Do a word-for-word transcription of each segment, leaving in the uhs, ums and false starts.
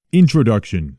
Introduction.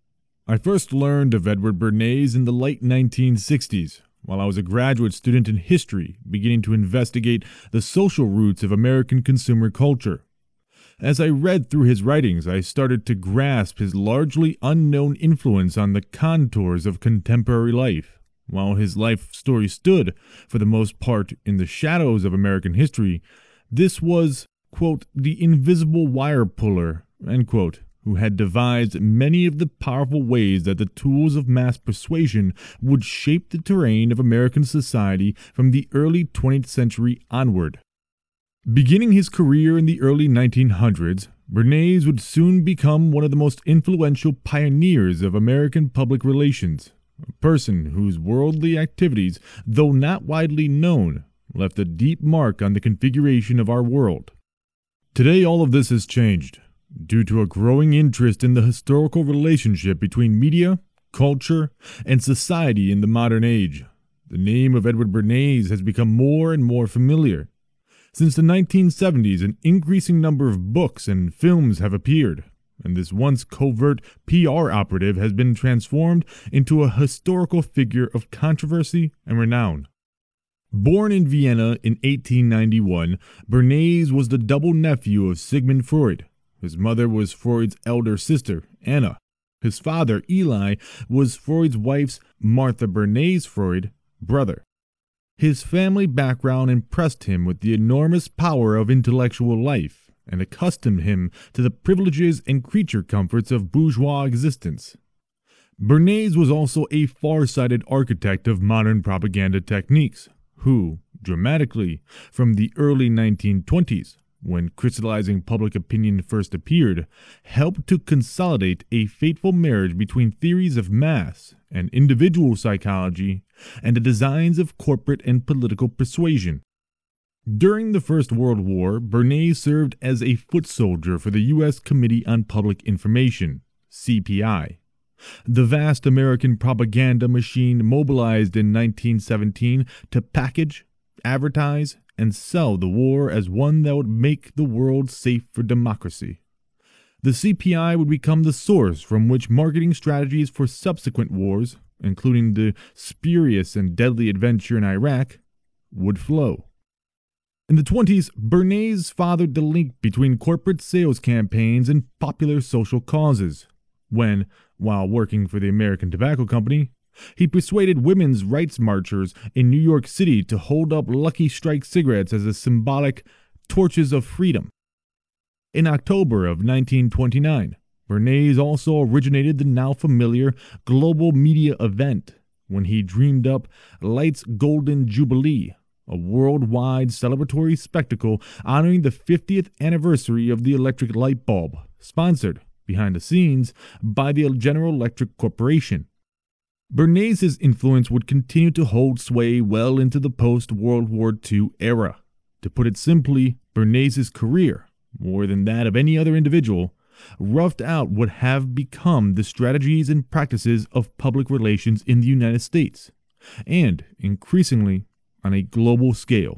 I first learned of Edward Bernays in the late nineteen sixties, while I was a graduate student in history, beginning to investigate the social roots of American consumer culture. As I read through his writings, I started to grasp his largely unknown influence on the contours of contemporary life. While his life story stood, for the most part, in the shadows of American history, this was, quote, the invisible wire puller, end quote, who had devised many of the powerful ways that the tools of mass persuasion would shape the terrain of American society from the early twentieth century onward. Beginning his career in the early nineteen hundreds, Bernays would soon become one of the most influential pioneers of American public relations, a person whose worldly activities, though not widely known, left a deep mark on the configuration of our world. Today, all of this has changed, due to a growing interest in the historical relationship between media, culture, and society in the modern age. The name of Edward Bernays has become more and more familiar. Since the nineteen seventies, an increasing number of books and films have appeared, and this once covert P R operative has been transformed into a historical figure of controversy and renown. Born in Vienna in eighteen ninety-one, Bernays was the double nephew of Sigmund Freud. His mother was Freud's elder sister, Anna. His father, Eli, was Freud's wife's, Martha Bernays Freud, brother. His family background impressed him with the enormous power of intellectual life and accustomed him to the privileges and creature comforts of bourgeois existence. Bernays was also a far-sighted architect of modern propaganda techniques, who, dramatically, from the early nineteen twenties, when crystallizing public opinion first appeared, helped to consolidate a fateful marriage between theories of mass and individual psychology and the designs of corporate and political persuasion. During the First World War, Bernays served as a foot soldier for the U S Committee on Public Information, C P I. The vast American propaganda machine mobilized in nineteen seventeen to package, advertise, and sell the war as one that would make the world safe for democracy. The C P I would become the source from which marketing strategies for subsequent wars, including the spurious and deadly adventure in Iraq, would flow. In the twenties, Bernays fathered the link between corporate sales campaigns and popular social causes, when, while working for the American Tobacco Company, he persuaded women's rights marchers in New York City to hold up Lucky Strike cigarettes as a symbolic torches of freedom. In October of nineteen twenty-nine, Bernays also originated the now familiar global media event when he dreamed up Light's Golden Jubilee, a worldwide celebratory spectacle honoring the fiftieth anniversary of the electric light bulb, sponsored, behind the scenes, by the General Electric Corporation. Bernays' influence would continue to hold sway well into the post-World War Two era. To put it simply, Bernays' career, more than that of any other individual, roughed out what have become the strategies and practices of public relations in the United States, and, increasingly, on a global scale.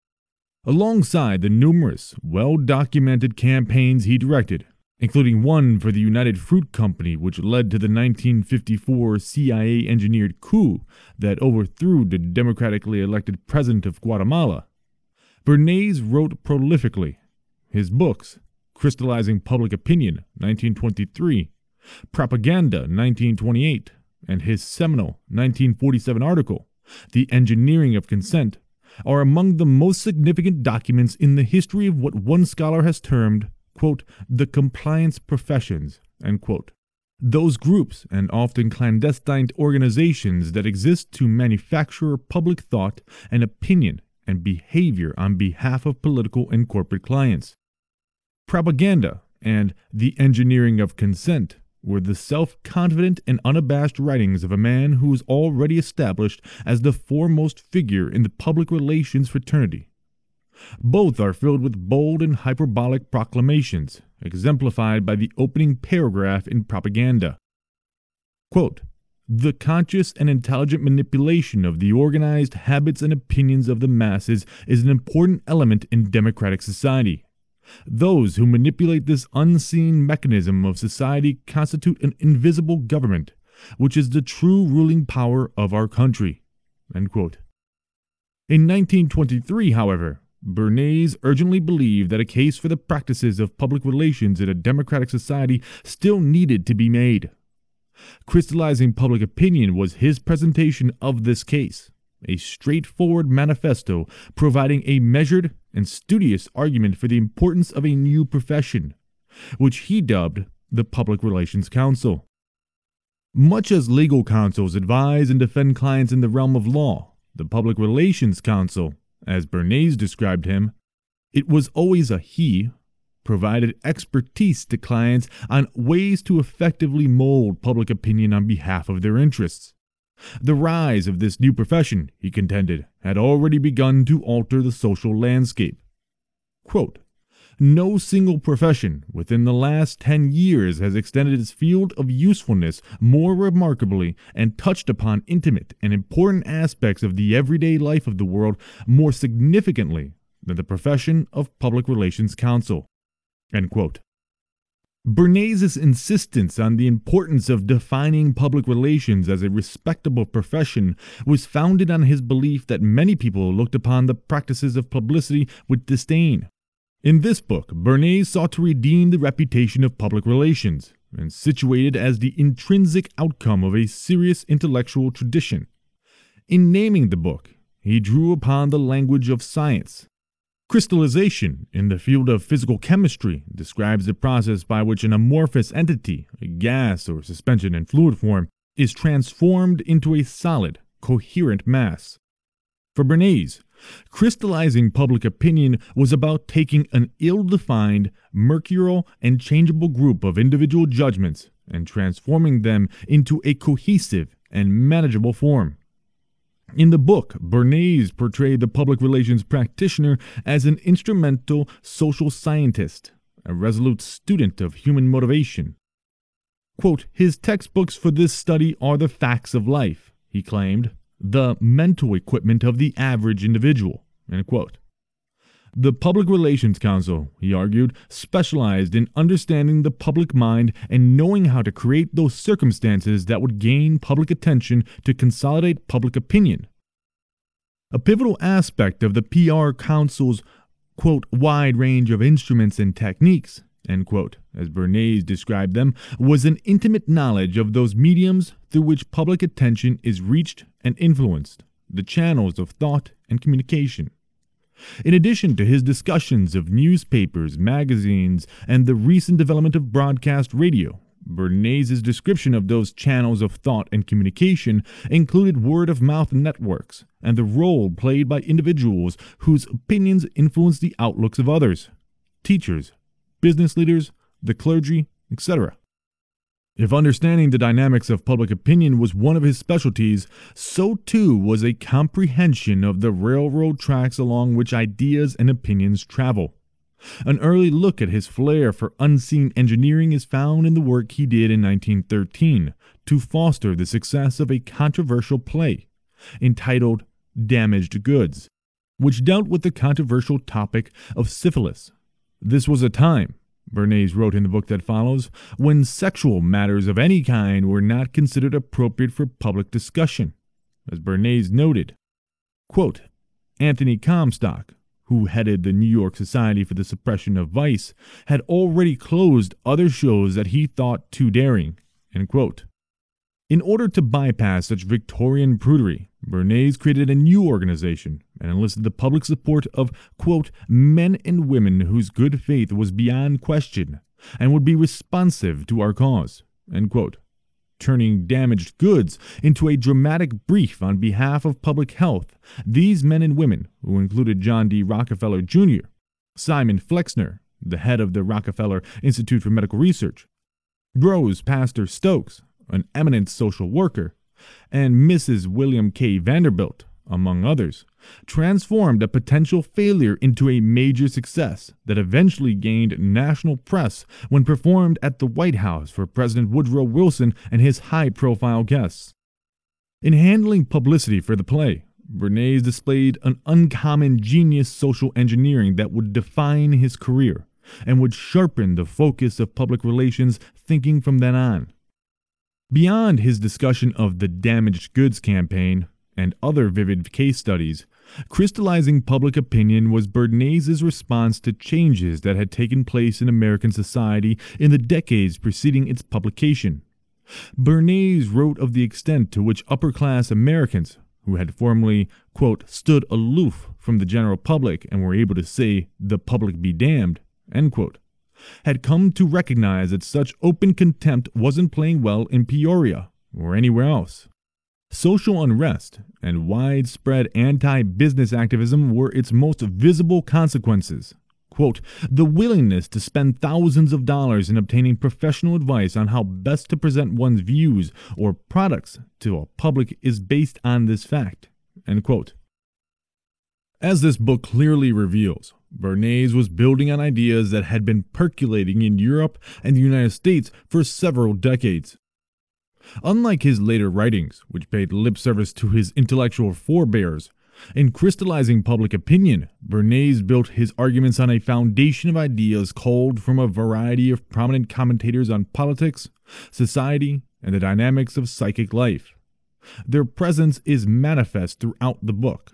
Alongside the numerous, well-documented campaigns he directed, including one for the United Fruit Company, which led to the nineteen fifty-four C I A-engineered coup that overthrew the democratically elected president of Guatemala, Bernays wrote prolifically. His books, Crystallizing Public Opinion, nineteen twenty-three, Propaganda, nineteen twenty-eight, and his seminal nineteen forty-seven article, The Engineering of Consent, are among the most significant documents in the history of what one scholar has termed, quote, the compliance professions, end quote. Those groups and often clandestine organizations that exist to manufacture public thought and opinion and behavior on behalf of political and corporate clients. Propaganda and The Engineering of Consent were the self-confident and unabashed writings of a man who was already established as the foremost figure in the public relations fraternity. Both are filled with bold and hyperbolic proclamations, exemplified by the opening paragraph in Propaganda. Quote, the conscious and intelligent manipulation of the organized habits and opinions of the masses is an important element in democratic society. Those who manipulate this unseen mechanism of society constitute an invisible government, which is the true ruling power of our country." End quote. In nineteen twenty-three, however, Bernays urgently believed that a case for the practices of public relations in a democratic society still needed to be made. Crystallizing Public Opinion was his presentation of this case, a straightforward manifesto providing a measured and studious argument for the importance of a new profession, which he dubbed the Public Relations Counsel. Much as legal counsels advise and defend clients in the realm of law, the Public Relations Counsel, as Bernays described him, it was always a he, provided expertise to clients on ways to effectively mold public opinion on behalf of their interests. The rise of this new profession, he contended, had already begun to alter the social landscape. Quote, "No single profession within the last ten years has extended its field of usefulness more remarkably and touched upon intimate and important aspects of the everyday life of the world more significantly than the profession of Public Relations Counsel." End quote. Bernays' insistence on the importance of defining public relations as a respectable profession was founded on his belief that many people looked upon the practices of publicity with disdain. In this book, Bernays sought to redeem the reputation of public relations, and situate it as the intrinsic outcome of a serious intellectual tradition. In naming the book, he drew upon the language of science. Crystallization, in the field of physical chemistry, describes the process by which an amorphous entity, a gas or suspension in fluid form, is transformed into a solid, coherent mass. For Bernays, crystallizing public opinion was about taking an ill-defined, mercurial, and changeable group of individual judgments and transforming them into a cohesive and manageable form. In the book, Bernays portrayed the public relations practitioner as an instrumental social scientist, a resolute student of human motivation. Quote, "His textbooks for this study are the facts of life," he claimed, "the mental equipment of the average individual." End quote. The Public Relations Counsel, he argued, specialized in understanding the public mind and knowing how to create those circumstances that would gain public attention to consolidate public opinion. A pivotal aspect of the P R Counsel's, quote, "wide range of instruments and techniques," end quote, as Bernays described them, was an intimate knowledge of those mediums through which public attention is reached and influenced, the channels of thought and communication. In addition to his discussions of newspapers, magazines, and the recent development of broadcast radio, Bernays' description of those channels of thought and communication included word-of-mouth networks and the role played by individuals whose opinions influence the outlooks of others, teachers, business leaders, the clergy, et cetera. If understanding the dynamics of public opinion was one of his specialties, so too was a comprehension of the railroad tracks along which ideas and opinions travel. An early look at his flair for unseen engineering is found in the work he did in nineteen thirteen to foster the success of a controversial play entitled Damaged Goods, which dealt with the controversial topic of syphilis. This was a time, Bernays wrote in the book that follows, when sexual matters of any kind were not considered appropriate for public discussion. As Bernays noted, quote, "Anthony Comstock, who headed the New York Society for the Suppression of Vice, had already closed other shows that he thought too daring." End quote. In order to bypass such Victorian prudery, Bernays created a new organization and enlisted the public support of, quote, "men and women whose good faith was beyond question and would be responsive to our cause," end quote, turning damaged goods into a dramatic brief on behalf of public health. These men and women, who included John D. Rockefeller Junior, Simon Flexner, the head of the Rockefeller Institute for Medical Research, Rose Pastor Stokes, an eminent social worker, and Missus William K. Vanderbilt, among others, transformed a potential failure into a major success that eventually gained national press when performed at the White House for President Woodrow Wilson and his high-profile guests. In handling publicity for the play, Bernays displayed an uncommon genius social engineering that would define his career, and would sharpen the focus of public relations thinking from then on. Beyond his discussion of the damaged goods campaign and other vivid case studies, crystallizing public opinion was Bernays' response to changes that had taken place in American society in the decades preceding its publication. Bernays wrote of the extent to which upper-class Americans, who had formerly, quote, stood aloof from the general public and were able to say, "the public be damned," end quote, had come to recognize that such open contempt wasn't playing well in Peoria or anywhere else. Social unrest and widespread anti-business activism were its most visible consequences. Quote, "The willingness to spend thousands of dollars in obtaining professional advice on how best to present one's views or products to a public is based on this fact." End quote. As this book clearly reveals, Bernays was building on ideas that had been percolating in Europe and the United States for several decades. Unlike his later writings, which paid lip service to his intellectual forebears, in crystallizing public opinion, Bernays built his arguments on a foundation of ideas culled from a variety of prominent commentators on politics, society, and the dynamics of psychic life. Their presence is manifest throughout the book.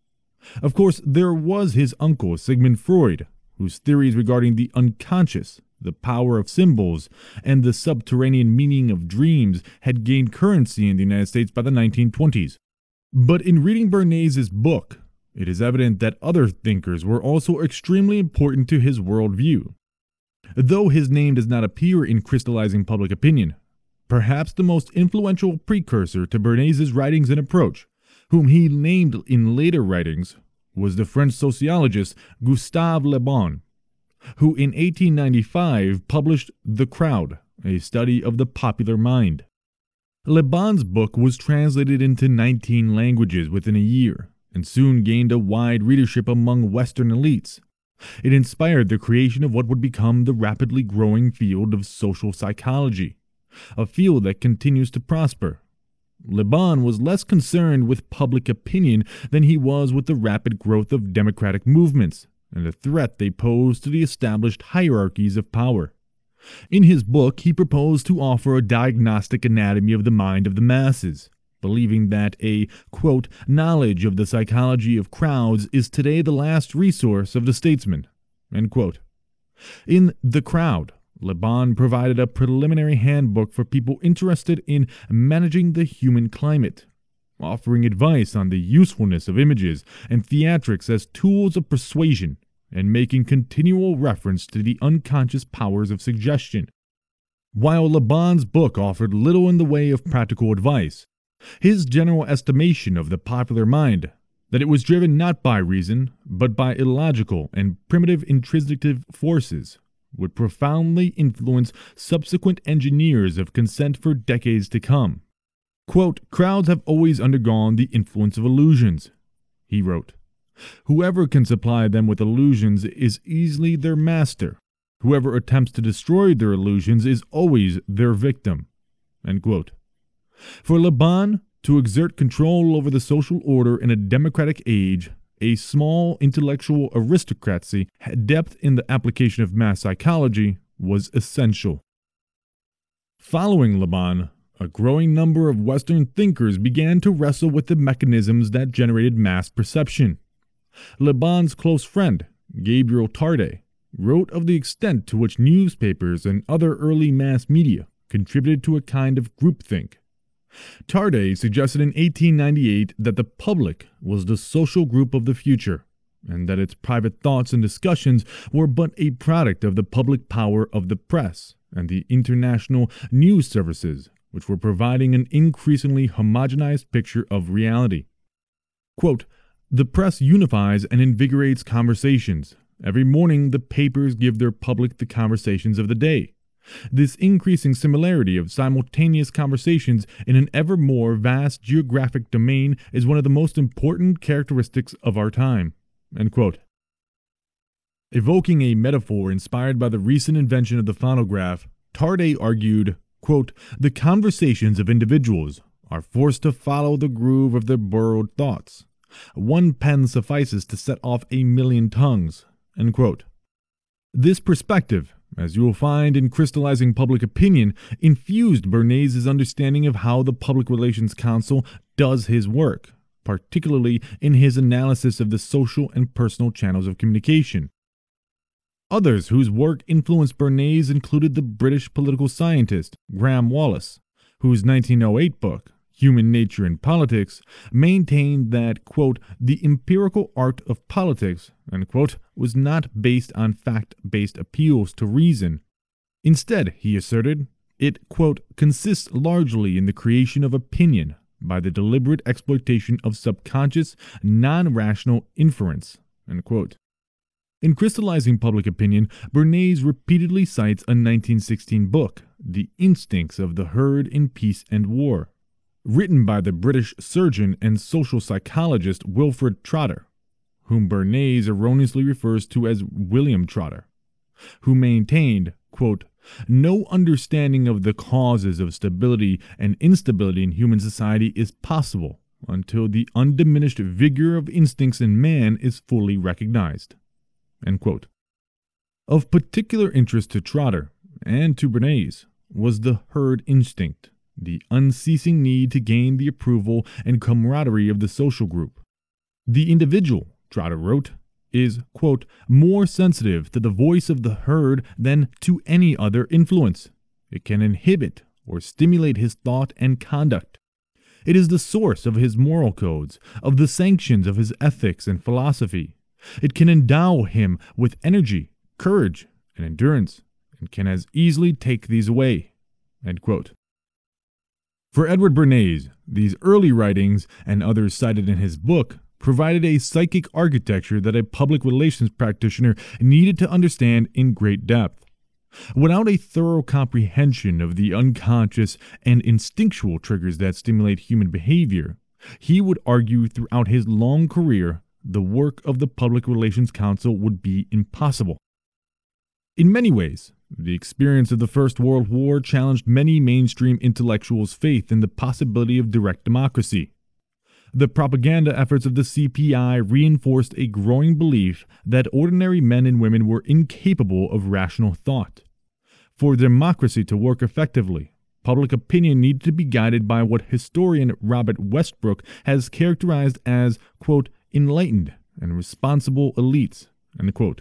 Of course, there was his uncle, Sigmund Freud, whose theories regarding the unconscious, the power of symbols, and the subterranean meaning of dreams had gained currency in the United States by the nineteen twenties. But in reading Bernays' book, it is evident that other thinkers were also extremely important to his worldview. Though his name does not appear in crystallizing public opinion, perhaps the most influential precursor to Bernays' writings and approach, whom he named in later writings, was the French sociologist Gustave Le Bon, who in eighteen ninety-five published The Crowd, a study of the popular mind. Le Bon's book was translated into nineteen languages within a year, and soon gained a wide readership among Western elites. It inspired the creation of what would become the rapidly growing field of social psychology, a field that continues to prosper. Le Bon was less concerned with public opinion than he was with the rapid growth of democratic movements and the threat they pose to the established hierarchies of power. In his book, he proposed to offer a diagnostic anatomy of the mind of the masses, believing that a, quote, knowledge of the psychology of crowds is today the last resource of the statesman, end quote. In The Crowd, Le Bon provided a preliminary handbook for people interested in managing the human climate, offering advice on the usefulness of images and theatrics as tools of persuasion, and making continual reference to the unconscious powers of suggestion. While Le Bon's book offered little in the way of practical advice, his general estimation of the popular mind, that it was driven not by reason, but by illogical and primitive intrinsic forces, would profoundly influence subsequent engineers of consent for decades to come. Quote, "Crowds have always undergone the influence of illusions," he wrote. "Whoever can supply them with illusions is easily their master. Whoever attempts to destroy their illusions is always their victim." End quote. For Le Bon, to exert control over the social order in a democratic age, a small intellectual aristocracy had depth in the application of mass psychology was essential. Following Le Bon, a growing number of Western thinkers began to wrestle with the mechanisms that generated mass perception. Le Bon's close friend, Gabriel Tarde, wrote of the extent to which newspapers and other early mass media contributed to a kind of groupthink. Tarde suggested in eighteen ninety-eight that the public was the social group of the future, and that its private thoughts and discussions were but a product of the public power of the press and the international news services, which were providing an increasingly homogenized picture of reality. Quote, "The press unifies and invigorates conversations. Every morning the papers give their public the conversations of the day. This increasing similarity of simultaneous conversations in an ever more vast geographic domain is one of the most important characteristics of our time." End quote. Evoking a metaphor inspired by the recent invention of the phonograph, Tarde argued, quote, "The conversations of individuals are forced to follow the groove of their borrowed thoughts. One pen suffices to set off a million tongues." End quote. This perspective, as you will find in Crystallizing Public Opinion, infused Bernays' understanding of how the Public Relations Council does his work, particularly in his analysis of the social and personal channels of communication. Others whose work influenced Bernays included the British political scientist Graham Wallas, whose nineteen oh eight book, Human Nature and Politics, maintained that, quote, the empirical art of politics, unquote, was not based on fact-based appeals to reason. Instead, he asserted, it, quote, consists largely in the creation of opinion by the deliberate exploitation of subconscious, non-rational inference, unquote. In Crystallizing Public Opinion, Bernays repeatedly cites a nineteen sixteen book, The Instincts of the Herd in Peace and War, written by the British surgeon and social psychologist Wilfred Trotter, whom Bernays erroneously refers to as William Trotter, who maintained, quote, no understanding of the causes of stability and instability in human society is possible until the undiminished vigor of instincts in man is fully recognized. End quote. Of particular interest to Trotter and to Bernays was the herd instinct, the unceasing need to gain the approval and camaraderie of the social group. The individual, Trotter wrote, is, quote, more sensitive to the voice of the herd than to any other influence. It can inhibit or stimulate his thought and conduct. It is the source of his moral codes, of the sanctions of his ethics and philosophy. It can endow him with energy, courage, and endurance, and can as easily take these away. End quote. For Edward Bernays, these early writings, and others cited in his book, provided a psychic architecture that a public relations practitioner needed to understand in great depth. Without a thorough comprehension of the unconscious and instinctual triggers that stimulate human behavior, he would argue throughout his long career the work of the Public Relations Council would be impossible. In many ways, the experience of the First World War challenged many mainstream intellectuals' faith in the possibility of direct democracy. The propaganda efforts of the C P I reinforced a growing belief that ordinary men and women were incapable of rational thought. For democracy to work effectively, public opinion needed to be guided by what historian Robert Westbrook has characterized as, quote, enlightened and responsible elites, end quote.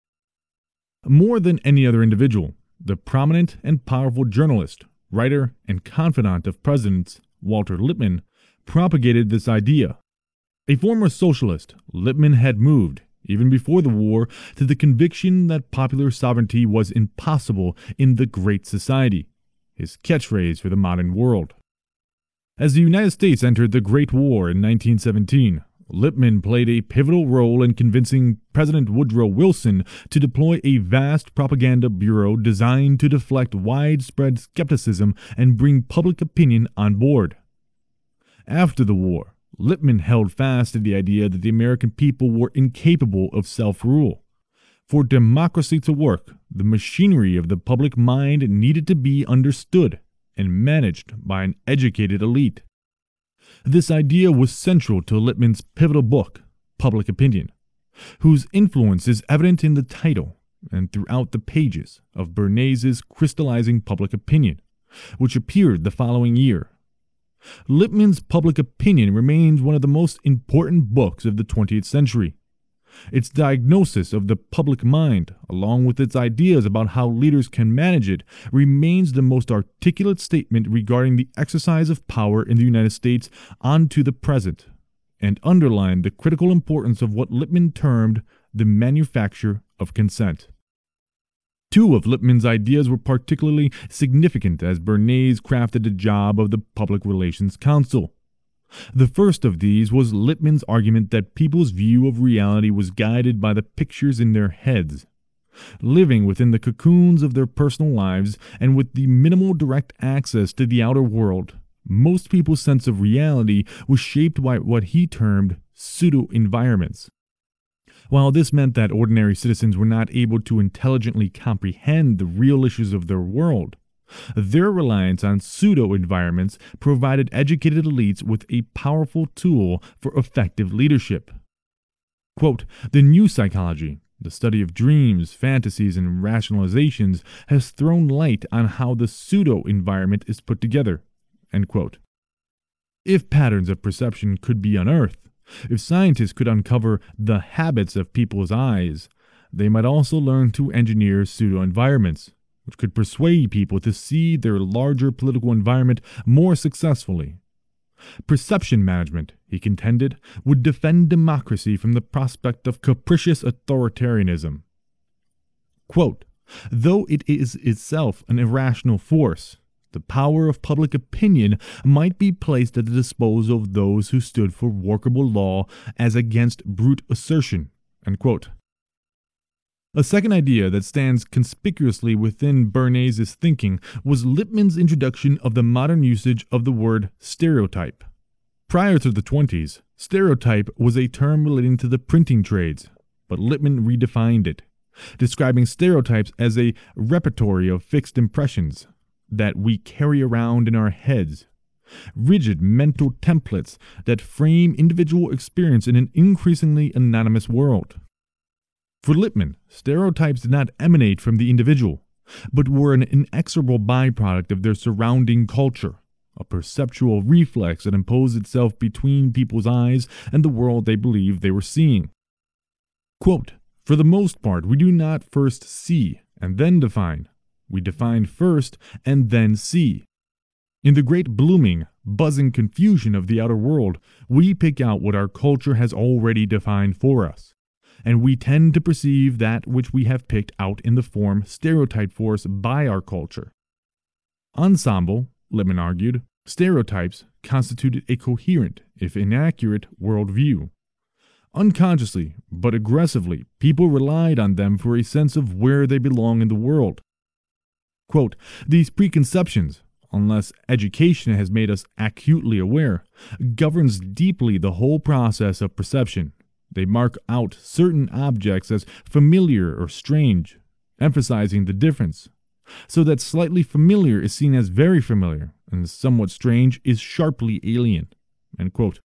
More than any other individual, the prominent and powerful journalist, writer, and confidant of presidents, Walter Lippmann, propagated this idea. A former socialist, Lippmann had moved, even before the war, to the conviction that popular sovereignty was impossible in the Great Society, his catchphrase for the modern world. As the United States entered the Great War in nineteen seventeen, Lippmann played a pivotal role in convincing President Woodrow Wilson to deploy a vast propaganda bureau designed to deflect widespread skepticism and bring public opinion on board. After the war, Lippmann held fast to the idea that the American people were incapable of self-rule. For democracy to work, the machinery of the public mind needed to be understood and managed by an educated elite. This idea was central to Lippmann's pivotal book, Public Opinion, whose influence is evident in the title and throughout the pages of Bernays' Crystallizing Public Opinion, which appeared the following year. Lippmann's Public Opinion remains one of the most important books of the twentieth century. Its diagnosis of the public mind, along with its ideas about how leaders can manage it, remains the most articulate statement regarding the exercise of power in the United States on to the present, and underlined the critical importance of what Lippmann termed the manufacture of consent. Two of Lippmann's ideas were particularly significant as Bernays crafted the job of the Public Relations Council. The first of these was Lippmann's argument that people's view of reality was guided by the pictures in their heads. Living within the cocoons of their personal lives and with the minimal direct access to the outer world, most people's sense of reality was shaped by what he termed pseudo-environments. While this meant that ordinary citizens were not able to intelligently comprehend the real issues of their world, their reliance on pseudo-environments provided educated elites with a powerful tool for effective leadership. Quote, the new psychology, The study of dreams, fantasies, and rationalizations has thrown light on how the pseudo-environment is put together." End quote. If patterns of perception could be unearthed, if scientists could uncover the habits of people's eyes, they might also learn to engineer pseudo-environments, which could persuade people to see their larger political environment more successfully. Perception management, he contended, would defend democracy from the prospect of capricious authoritarianism. Quote, "Though it is itself an irrational force, the power of public opinion might be placed at the disposal of those who stood for workable law as against brute assertion." End quote. A second idea that stands conspicuously within Bernays' thinking was Lippmann's introduction of the modern usage of the word stereotype. Prior to the twenties, stereotype was a term relating to the printing trades, but Lippmann redefined it, describing stereotypes as a repertory of fixed impressions that we carry around in our heads, rigid mental templates that frame individual experience in an increasingly anonymous world. For Lippmann, stereotypes did not emanate from the individual, but were an inexorable byproduct of their surrounding culture, a perceptual reflex that imposed itself between people's eyes and the world they believed they were seeing. Quote, "For the most part, we do not first see and then define. We define first and then see. In the great blooming, buzzing confusion of the outer world, we pick out what our culture has already defined for us, and we tend to perceive that which we have picked out in the form stereotyped for us by our culture." Ensemble, Lippmann argued, stereotypes constituted a coherent, if inaccurate, worldview. Unconsciously, but aggressively, people relied on them for a sense of where they belong in the world. Quote, "These preconceptions, unless education has made us acutely aware, governs deeply the whole process of perception. They mark out certain objects as familiar or strange, emphasizing the difference, so that slightly familiar is seen as very familiar, and somewhat strange is sharply alien." End quote.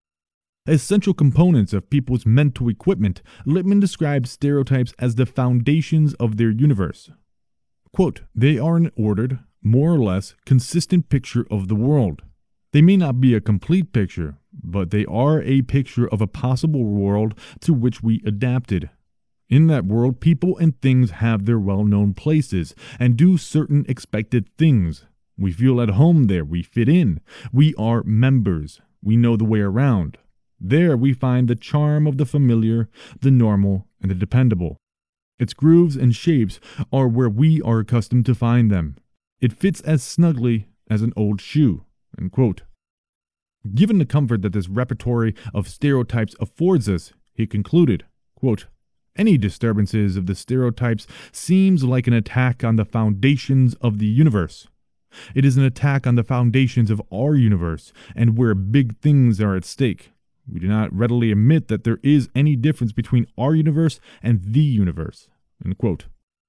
As central components of people's mental equipment, Lippmann described stereotypes as the foundations of their universe. Quote, "They are an ordered, more or less consistent picture of the world. They may not be a complete picture, but they are a picture of a possible world to which we adapted. In that world, people and things have their well-known places and do certain expected things. We feel at home there, we fit in, we are members, we know the way around. There we find the charm of the familiar, the normal, and the dependable. Its grooves and shapes are where we are accustomed to find them. It fits as snugly as an old shoe." End quote. Given the comfort that this repertory of stereotypes affords us, he concluded, quote, "Any disturbances of the stereotypes seems like an attack on the foundations of the universe. It is an attack on the foundations of our universe, and where big things are at stake. We do not readily admit that there is any difference between our universe and the universe." End quote.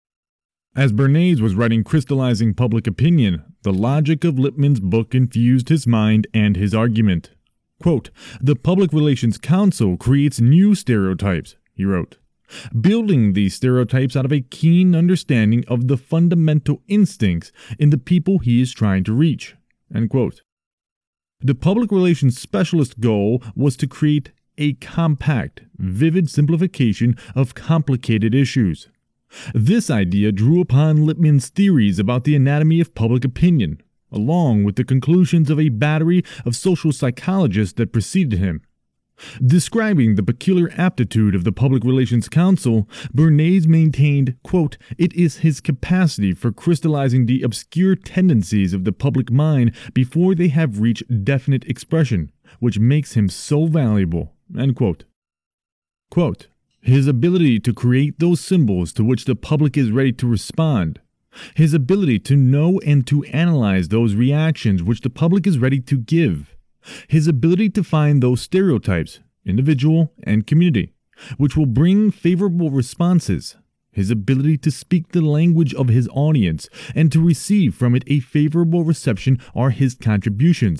As Bernays was writing Crystallizing Public Opinion, the logic of Lippmann's book infused his mind and his argument. Quote, "The Public Relations Council creates new stereotypes," he wrote, "building these stereotypes out of a keen understanding of the fundamental instincts in the people he is trying to reach." End quote. The public relations specialist's goal was to create a compact, vivid simplification of complicated issues. This idea drew upon Lippmann's theories about the anatomy of public opinion, along with the conclusions of a battery of social psychologists that preceded him. Describing the peculiar aptitude of the Public Relations Council, Bernays maintained, quote, "It is his capacity for crystallizing the obscure tendencies of the public mind before they have reached definite expression, which makes him so valuable." End quote. Quote, "His ability to create those symbols to which the public is ready to respond, his ability to know and to analyze those reactions which the public is ready to give, his ability to find those stereotypes, individual and community, which will bring favorable responses, his ability to speak the language of his audience and to receive from it a favorable reception are his contributions.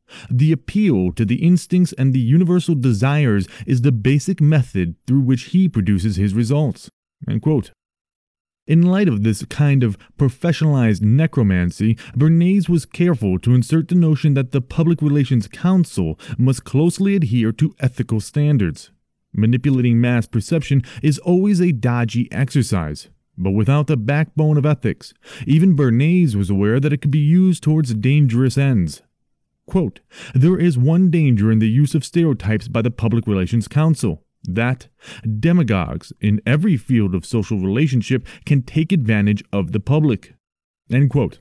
The appeal to the instincts and the universal desires is the basic method through which he produces his results." End quote. In light of this kind of professionalized necromancy, Bernays was careful to insert the notion that the Public Relations Council must closely adhere to ethical standards. Manipulating mass perception is always a dodgy exercise, but without the backbone of ethics, even Bernays was aware that it could be used towards dangerous ends. Quote, "There is one danger in the use of stereotypes by the Public Relations Council, that demagogues in every field of social relationship can take advantage of the public." End quote.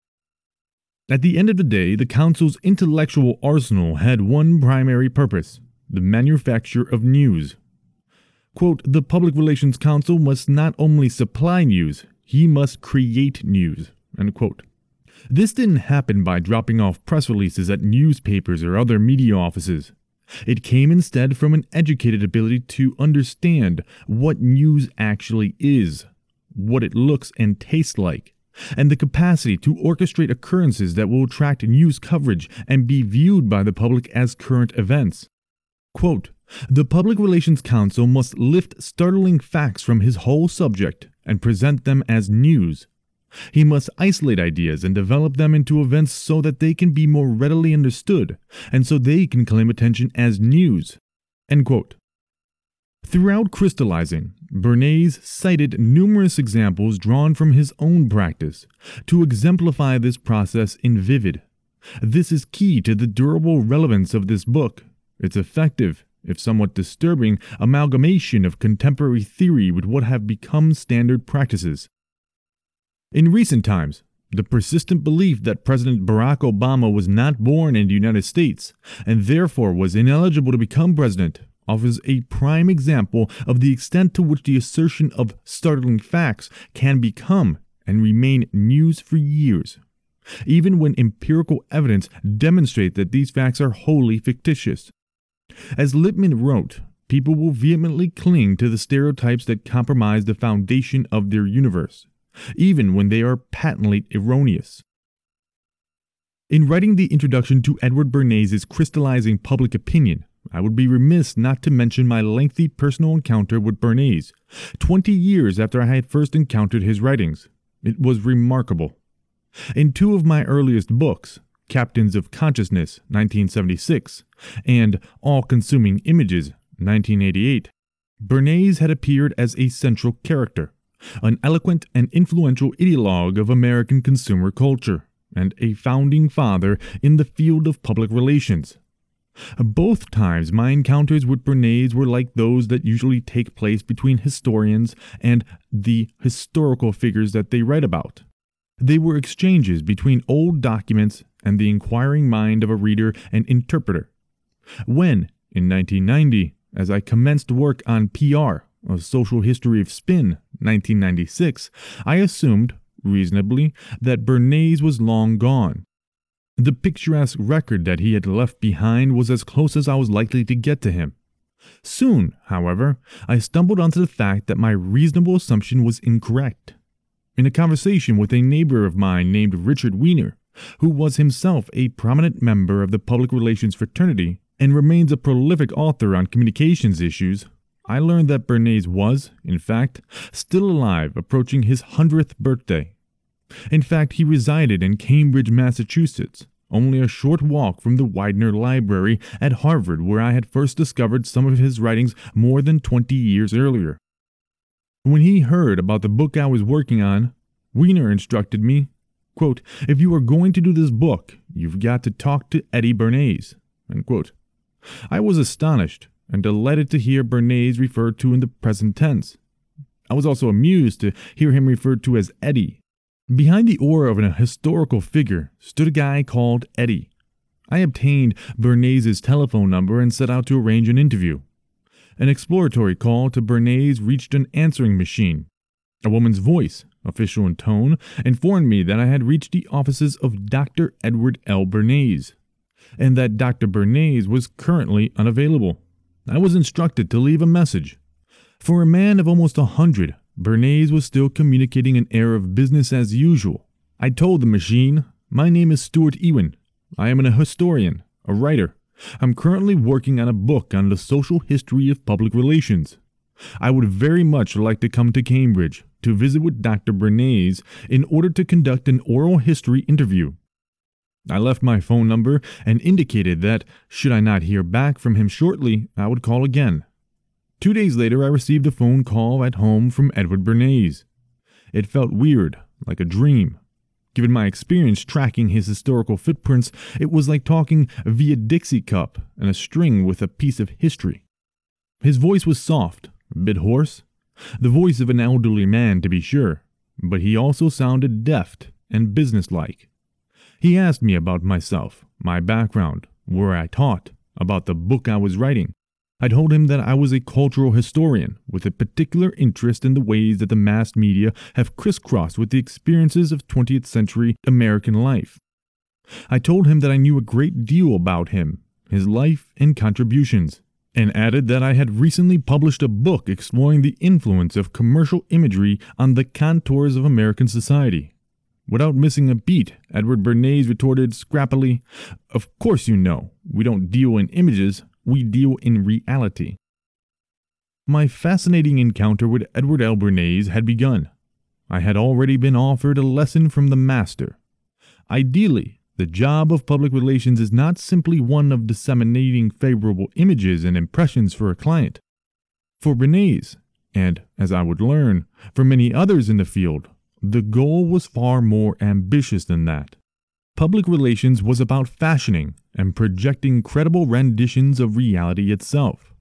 At the end of the day, the Council's intellectual arsenal had one primary purpose: the manufacture of news. Quote, "The Public Relations Council must not only supply news, he must create news." End quote. This didn't happen by dropping off press releases at newspapers or other media offices. It came instead from an educated ability to understand what news actually is, what it looks and tastes like, and the capacity to orchestrate occurrences that will attract news coverage and be viewed by the public as current events. Quote, "The Public Relations Council must lift startling facts from his whole subject and present them as news. He must isolate ideas and develop them into events so that they can be more readily understood, and so they can claim attention as news." End quote. Throughout crystallizing, Bernays cited numerous examples drawn from his own practice to exemplify this process in vivid. This is key to the durable relevance of this book, its effective, if somewhat disturbing, amalgamation of contemporary theory with what have become standard practices. In recent times, the persistent belief that President Barack Obama was not born in the United States and therefore was ineligible to become president offers a prime example of the extent to which the assertion of startling facts can become and remain news for years, even when empirical evidence demonstrates that these facts are wholly fictitious. As Lippmann wrote, people will vehemently cling to the stereotypes that compromise the foundation of their universe, even when they are patently erroneous. In writing the introduction to Edward Bernays' Crystallizing Public Opinion, I would be remiss not to mention my lengthy personal encounter with Bernays, twenty years after I had first encountered his writings. It was remarkable. In two of my earliest books, Captains of Consciousness, nineteen seventy-six, and All-Consuming Images, nineteen eighty-eight, Bernays had appeared as a central character, an eloquent and influential ideologue of American consumer culture, and a founding father in the field of public relations. Both times my encounters with Bernays were like those that usually take place between historians and the historical figures that they write about. They were exchanges between old documents and the inquiring mind of a reader and interpreter. When, in nineteen ninety, as I commenced work on P R, A Social History of Spin, nineteen ninety-six, I assumed, reasonably, that Bernays was long gone. The picturesque record that he had left behind was as close as I was likely to get to him. Soon, however, I stumbled onto the fact that my reasonable assumption was incorrect. In a conversation with a neighbor of mine named Richard Weiner, who was himself a prominent member of the public relations fraternity and remains a prolific author on communications issues, I learned that Bernays was, in fact, still alive, approaching his hundredth birthday. In fact, he resided in Cambridge, Massachusetts, only a short walk from the Widener Library at Harvard, where I had first discovered some of his writings more than twenty years earlier. When he heard about the book I was working on, Weiner instructed me, quote, "If you are going to do this book, you've got to talk to Eddie Bernays." End quote. I was astonished and delighted to hear Bernays referred to in the present tense. I was also amused to hear him referred to as Eddie. Behind the aura of an historical figure stood a guy called Eddie. I obtained Bernays' telephone number and set out to arrange an interview. An exploratory call to Bernays reached an answering machine. A woman's voice, official in tone, informed me that I had reached the offices of Doctor Edward L. Bernays, and that Doctor Bernays was currently unavailable. I was instructed to leave a message. For a man of almost a hundred, Bernays was still communicating an air of business as usual. I told the machine, "My name is Stuart Ewen. I am an historian. a writer. I'm currently working on a book on the social history of public relations. I would very much like to come to Cambridge to visit with Doctor Bernays in order to conduct an oral history interview. I left my phone number and indicated that, should I not hear back from him shortly, I would call again. Two days later, I received a phone call at home from Edward Bernays. It felt weird, like a dream. Given my experience tracking his historical footprints, it was like talking via Dixie cup and a string with a piece of history. His voice was soft, a bit hoarse, the voice of an elderly man to be sure, but he also sounded deft and businesslike. He asked me about myself, my background, where I taught, about the book I was writing. I told him that I was a cultural historian with a particular interest in the ways that the mass media have crisscrossed with the experiences of twentieth century American life. I told him that I knew a great deal about him, his life and contributions, and added that I had recently published a book exploring the influence of commercial imagery on the contours of American society. Without missing a beat, Edward Bernays retorted scrappily, "Of course you know, we don't deal in images, we deal in reality." My fascinating encounter with Edward L. Bernays had begun. I had already been offered a lesson from the master. Ideally, the job of public relations is not simply one of disseminating favorable images and impressions for a client. For Bernays, and as I would learn, for many others in the field, the goal was far more ambitious than that. Public relations was about fashioning and projecting credible renditions of reality itself.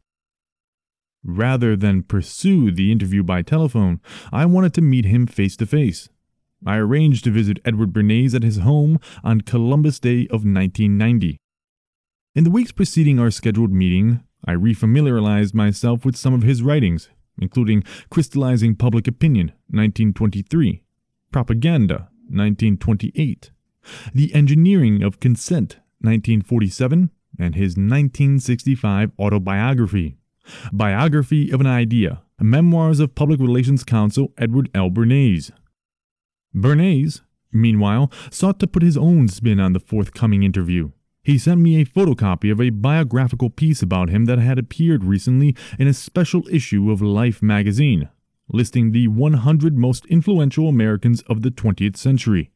Rather than pursue the interview by telephone, I wanted to meet him face to face. I arranged to visit Edward Bernays at his home on Columbus Day of nineteen ninety. In the weeks preceding our scheduled meeting, I refamiliarized myself with some of his writings, including Crystallizing Public Opinion, nineteen twenty-three, Propaganda, nineteen twenty-eight, The Engineering of Consent, nineteen forty-seven, and his nineteen sixty-five autobiography, Biography of an Idea, Memoirs of Public Relations Counsel Edward L. Bernays. Bernays, meanwhile, sought to put his own spin on the forthcoming interview. He sent me a photocopy of a biographical piece about him that had appeared recently in a special issue of Life magazine, listing the one hundred most influential Americans of the twentieth century.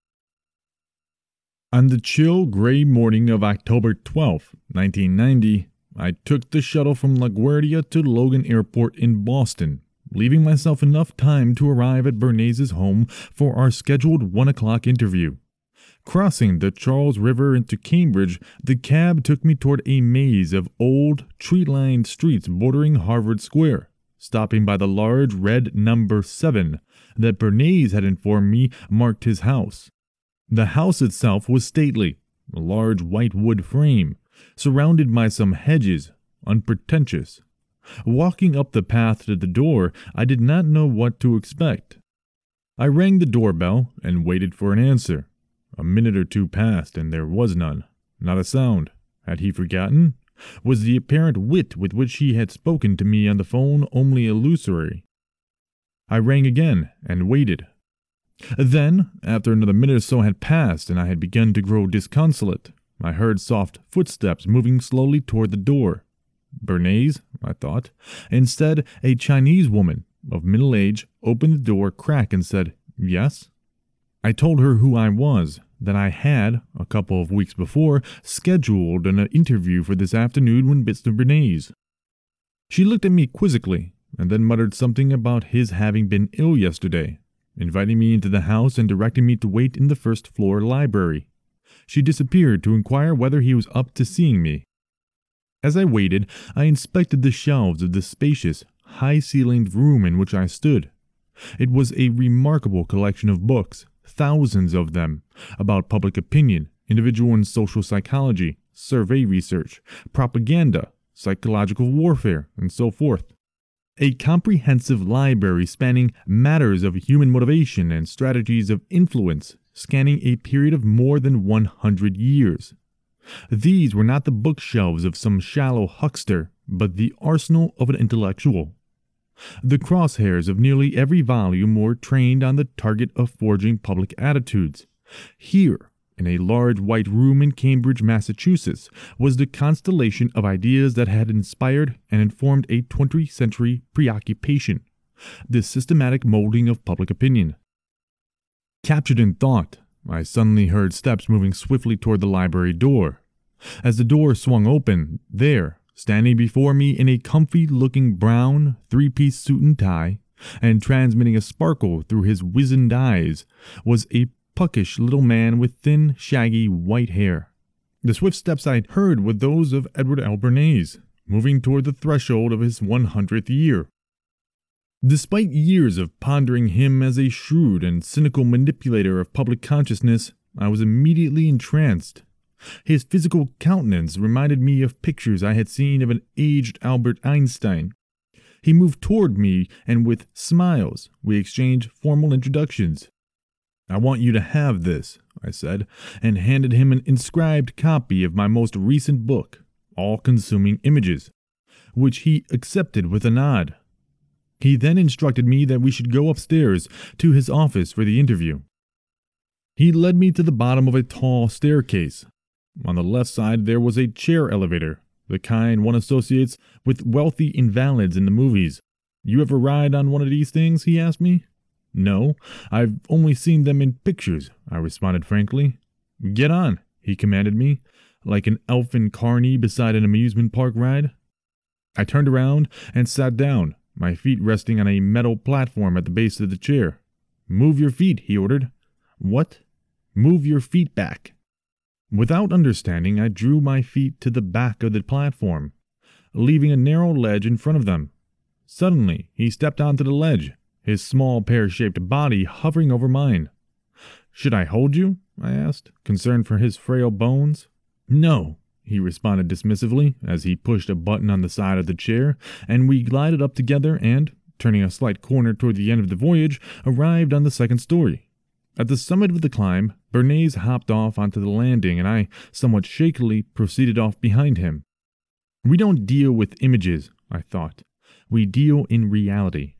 On the chill, gray morning of October twelfth, nineteen ninety, I took the shuttle from LaGuardia to Logan Airport in Boston, leaving myself enough time to arrive at Bernays' home for our scheduled one o'clock interview. Crossing the Charles River into Cambridge, the cab took me toward a maze of old, tree-lined streets bordering Harvard Square, stopping by the large red number seven that Bernays had informed me marked his house. The house itself was stately, a large white wood frame, surrounded by some hedges, unpretentious. Walking up the path to the door, I did not know what to expect. I rang the doorbell and waited for an answer. A minute or two passed, and there was none. Not a sound. Had he forgotten? Was the apparent wit with which he had spoken to me on the phone only illusory? I rang again and waited. Then, after another minute or so had passed and I had begun to grow disconsolate, I heard soft footsteps moving slowly toward the door. Bernays, I thought. Instead, a Chinese woman of middle age opened the door crack and said, "Yes?" I told her who I was, that I had, a couple of weeks before, scheduled an interview for this afternoon with Mister Bernays. She looked at me quizzically, and then muttered something about his having been ill yesterday, inviting me into the house and directing me to wait in the first-floor library. She disappeared to inquire whether he was up to seeing me. As I waited, I inspected the shelves of the spacious, high-ceilinged room in which I stood. It was a remarkable collection of books, thousands of them, about public opinion, individual and social psychology, survey research, propaganda, psychological warfare, and so forth. A comprehensive library spanning matters of human motivation and strategies of influence, scanning a period of more than one hundred years. These were not the bookshelves of some shallow huckster, but the arsenal of an intellectual. The crosshairs of nearly every volume were trained on the target of forging public attitudes. Here, in a large white room in Cambridge, Massachusetts, was the constellation of ideas that had inspired and informed a twentieth century preoccupation, the systematic molding of public opinion. Captured in thought, I suddenly heard steps moving swiftly toward the library door. As the door swung open, there, standing before me in a comfy-looking brown three-piece suit and tie, and transmitting a sparkle through his wizened eyes, was a puckish little man with thin, shaggy white hair. The swift steps I heard were those of Edward L. Bernays, moving toward the threshold of his one hundredth year. Despite years of pondering him as a shrewd and cynical manipulator of public consciousness, I was immediately entranced. His physical countenance reminded me of pictures I had seen of an aged Albert Einstein. He moved toward me, and with smiles, we exchanged formal introductions. "I want you to have this," I said, and handed him an inscribed copy of my most recent book, All-Consuming Images, which he accepted with a nod. He then instructed me that we should go upstairs to his office for the interview. He led me to the bottom of a tall staircase. On the left side there was a chair elevator, the kind one associates with wealthy invalids in the movies. "You ever ride on one of these things?" he asked me. "No, I've only seen them in pictures," I responded frankly. "Get on," he commanded me, like an elfin carny beside an amusement park ride. I turned around and sat down, my feet resting on a metal platform at the base of the chair. "Move your feet," he ordered. "What?" "Move your feet back." Without understanding, I drew my feet to the back of the platform, leaving a narrow ledge in front of them. Suddenly, he stepped onto the ledge, his small pear-shaped body hovering over mine. "Should I hold you?" I asked, concerned for his frail bones. "No," he responded dismissively as he pushed a button on the side of the chair, and we glided up together and, turning a slight corner toward the end of the voyage, arrived on the second story. At the summit of the climb, Bernays hopped off onto the landing, and I, somewhat shakily, proceeded off behind him. We don't deal with images, I thought. We deal in reality.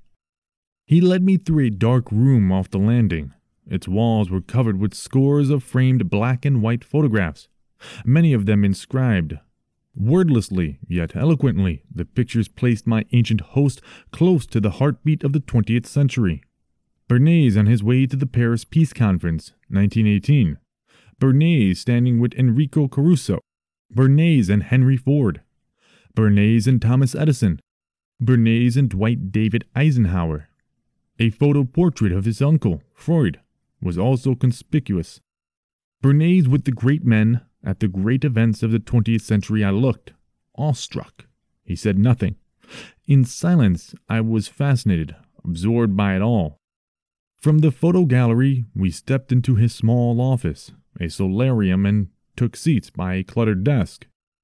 He led me through a dark room off the landing. Its walls were covered with scores of framed black and white photographs, many of them inscribed. Wordlessly, yet eloquently, the pictures placed my ancient host close to the heartbeat of the twentieth century. Bernays on his way to the Paris Peace Conference, nineteen eighteen. Bernays standing with Enrico Caruso. Bernays and Henry Ford. Bernays and Thomas Edison. Bernays and Dwight David Eisenhower. A photo portrait of his uncle, Freud, was also conspicuous. Bernays with the great men at the great events of the twentieth century. I looked, awestruck. He said nothing. In silence, I was fascinated, absorbed by it all. From the photo gallery, we stepped into his small office, a solarium, and took seats by a cluttered desk.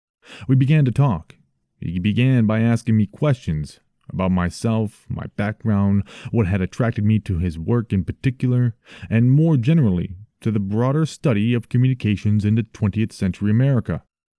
We began to talk. He began by asking me questions about myself, my background, what had attracted me to his work in particular, and more generally, to the broader study of communications in the twentieth century America.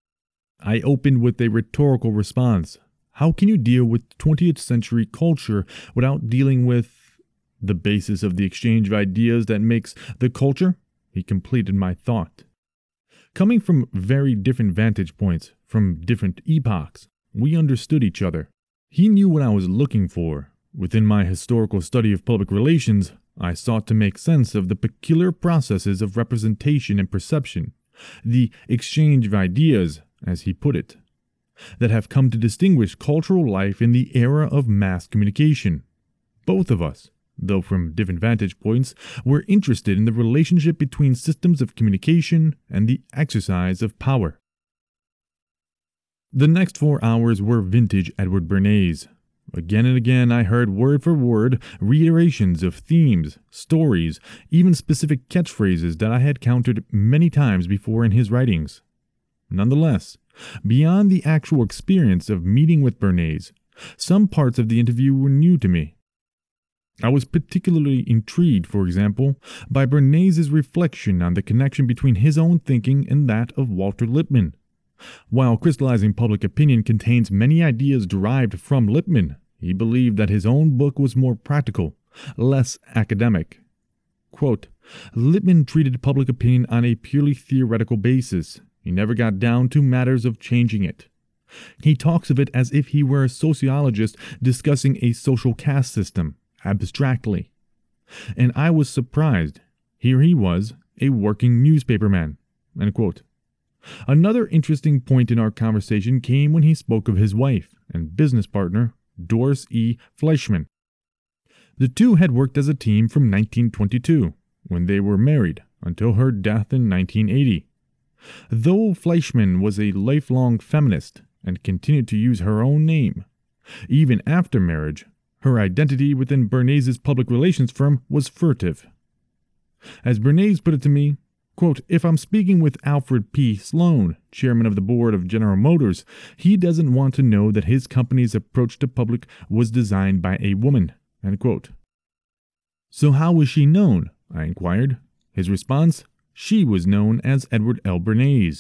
I opened with a rhetorical response. How can you deal with twentieth century culture without dealing with the basis of the exchange of ideas that makes the culture? He completed my thought. Coming from very different vantage points, from different epochs, we understood each other. He knew what I was looking for. Within my historical study of public relations, I sought to make sense of the peculiar processes of representation and perception, the exchange of ideas, as he put it, that have come to distinguish cultural life in the era of mass communication. Both of us, though from different vantage points, were interested in the relationship between systems of communication and the exercise of power. The next four hours were vintage Edward Bernays. Again and again I heard word for word reiterations of themes, stories, even specific catchphrases that I had countered many times before in his writings. Nonetheless, beyond the actual experience of meeting with Bernays, some parts of the interview were new to me. I was particularly intrigued, for example, by Bernays' reflection on the connection between his own thinking and that of Walter Lippmann. While Crystallizing Public Opinion contains many ideas derived from Lippmann, he believed that his own book was more practical, less academic. Quote, Lippmann treated public opinion on a purely theoretical basis. He never got down to matters of changing it. He talks of it as if he were a sociologist discussing a social caste system, abstractly. And I was surprised. Here he was, a working newspaperman. End quote. Another interesting point in our conversation came when he spoke of his wife and business partner, Doris E. Fleischmann. The two had worked as a team from nineteen twenty-two, when they were married, until her death in nineteen eighty. Though Fleischmann was a lifelong feminist and continued to use her own name, even after marriage, her identity within Bernays' public relations firm was furtive. As Bernays put it to me, quote, "If I'm speaking with Alfred P. Sloan, chairman of the board of General Motors, he doesn't want to know that his company's approach to public was designed by a woman." End quote. So how was she known? I inquired. His response, she was known as Edward L. Bernays.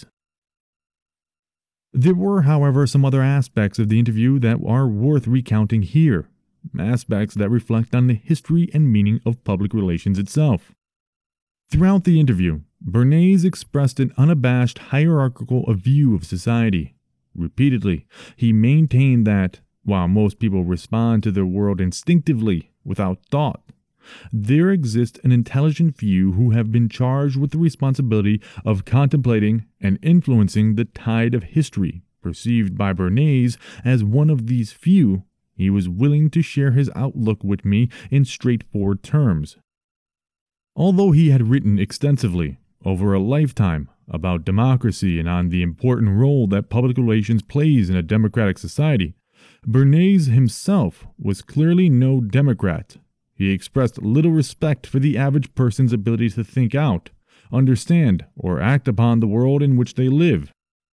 There were, however, some other aspects of the interview that are worth recounting here, aspects that reflect on the history and meaning of public relations itself. Throughout the interview, Bernays expressed an unabashed hierarchical view of society. Repeatedly, he maintained that, while most people respond to their world instinctively, without thought, there exists an intelligent few who have been charged with the responsibility of contemplating and influencing the tide of history. Perceived by Bernays as one of these few, he was willing to share his outlook with me in straightforward terms. Although he had written extensively, over a lifetime, about democracy and on the important role that public relations plays in a democratic society, Bernays himself was clearly no Democrat. He expressed little respect for the average person's ability to think out, understand, or act upon the world in which they live.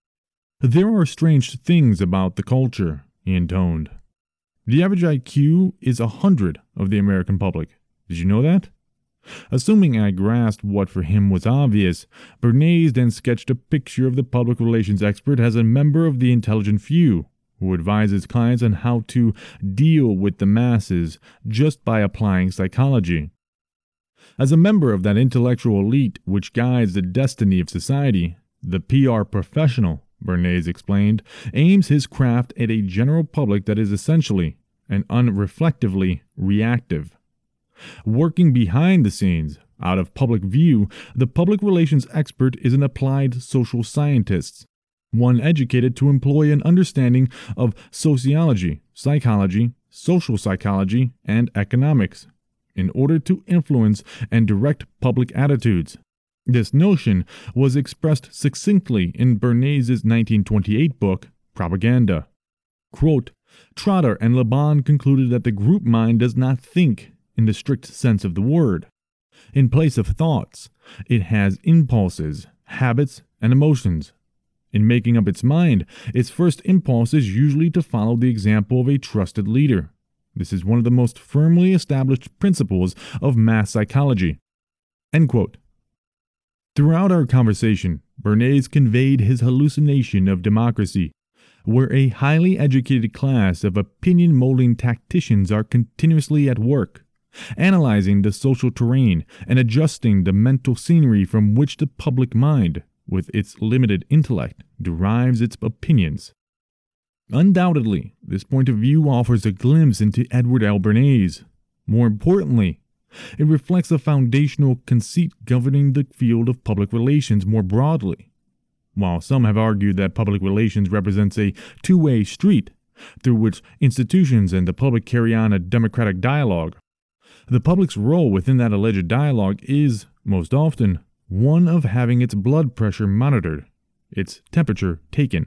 There are strange things about the culture, he intoned. The average I Q is a hundred of the American public. Did you know that? Assuming I grasped what for him was obvious, Bernays then sketched a picture of the public relations expert as a member of the intelligent few, who advises clients on how to deal with the masses just by applying psychology. As a member of that intellectual elite which guides the destiny of society, the P R professional, Bernays explained, aims his craft at a general public that is essentially and unreflectively reactive. Working behind the scenes, out of public view, the public relations expert is an applied social scientist, one educated to employ an understanding of sociology, psychology, social psychology, and economics, in order to influence and direct public attitudes. This notion was expressed succinctly in Bernays' nineteen twenty-eight book, Propaganda. Quote, Trotter and Laban concluded that the group mind does not think in the strict sense of the word. In place of thoughts, it has impulses, habits, and emotions. In making up its mind, its first impulse is usually to follow the example of a trusted leader. This is one of the most firmly established principles of mass psychology. End quote. Throughout our conversation, Bernays conveyed his hallucination of democracy, where a highly educated class of opinion-molding tacticians are continuously at work, analyzing the social terrain and adjusting the mental scenery from which the public mind, with its limited intellect, derives its opinions. Undoubtedly, this point of view offers a glimpse into Edward L. Bernays. More importantly, it reflects a foundational conceit governing the field of public relations more broadly. While some have argued that public relations represents a two-way street through which institutions and the public carry on a democratic dialogue, the public's role within that alleged dialogue is, most often, one of having its blood pressure monitored, its temperature taken.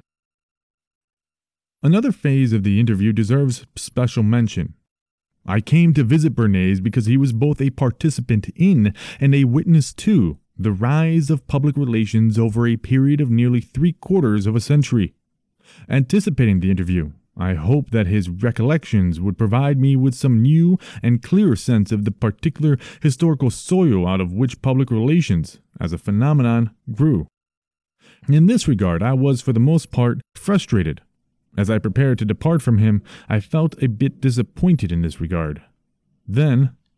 Another phase of the interview deserves special mention. I came to visit Bernays because he was both a participant in and a witness to the rise of public relations over a period of nearly three quarters of a century. Anticipating the interview, I hoped that his recollections would provide me with some new and clearer sense of the particular historical soil out of which public relations, as a phenomenon, grew. In this regard, I was, for the most part, frustrated. As I prepared to depart from him, I felt a bit disappointed in this regard. Then,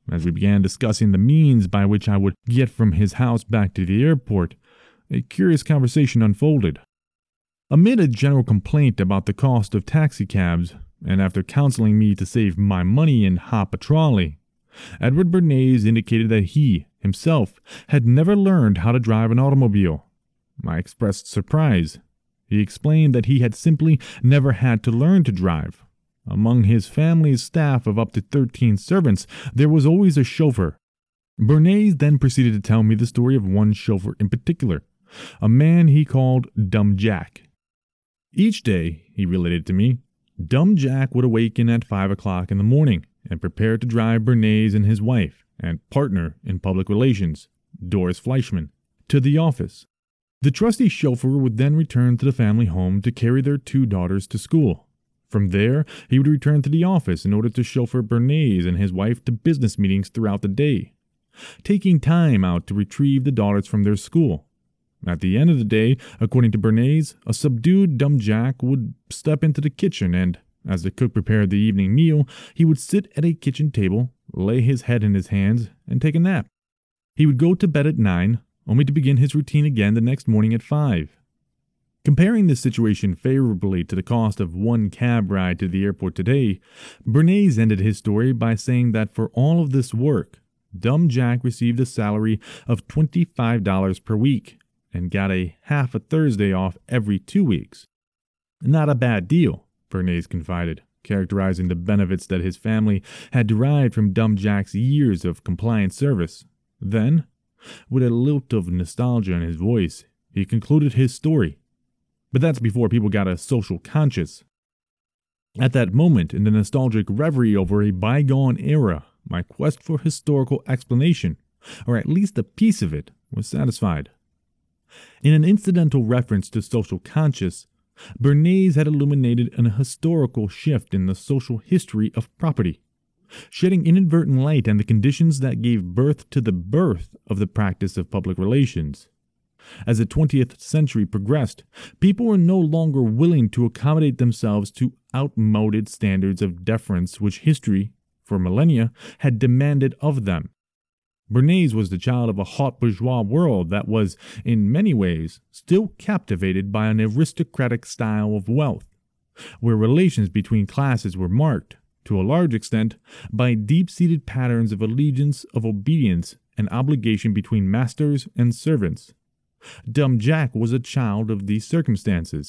As we began discussing the means by which I would get from his house back to the airport, a curious conversation unfolded. Amid a general complaint about the cost of taxicabs, and after counseling me to save my money and hop a trolley, Edward Bernays indicated that he, himself, had never learned how to drive an automobile. I expressed surprise. He explained that he had simply never had to learn to drive. Among his family's staff of up to thirteen servants, there was always a chauffeur. Bernays then proceeded to tell me the story of one chauffeur in particular, a man he called Dumb Jack. Each day, he related to me, Dumb Jack would awaken at five o'clock in the morning and prepare to drive Bernays and his wife and partner in public relations, Doris Fleischman, to the office. The trusty chauffeur would then return to the family home to carry their two daughters to school. From there, he would return to the office in order to chauffeur Bernays and his wife to business meetings throughout the day, taking time out to retrieve the daughters from their school. At the end of the day, according to Bernays, a subdued Dumb Jack would step into the kitchen and, as the cook prepared the evening meal, he would sit at a kitchen table, lay his head in his hands, and take a nap. He would go to bed at nine, only to begin his routine again the next morning at five. Comparing this situation favorably to the cost of one cab ride to the airport today, Bernays ended his story by saying that for all of this work, Dumb Jack received a salary of twenty-five dollars per week and got a half a Thursday off every two weeks. Not a bad deal, Bernays confided, characterizing the benefits that his family had derived from Dumb Jack's years of compliant service. Then, with a lilt of nostalgia in his voice, he concluded his story. But that's before people got a social conscience. At that moment, in the nostalgic reverie over a bygone era, my quest for historical explanation, or at least a piece of it, was satisfied. In an incidental reference to social conscience, Bernays had illuminated an historical shift in the social history of property, shedding inadvertent light on the conditions that gave birth to the birth of the practice of public relations. As the twentieth century progressed, people were no longer willing to accommodate themselves to outmoded standards of deference which history, for millennia, had demanded of them. Bernays was the child of a haute bourgeois world that was, in many ways, still captivated by an aristocratic style of wealth, where relations between classes were marked, to a large extent, by deep-seated patterns of allegiance, of obedience, and obligation between masters and servants. Dumb Jack was a child of these circumstances.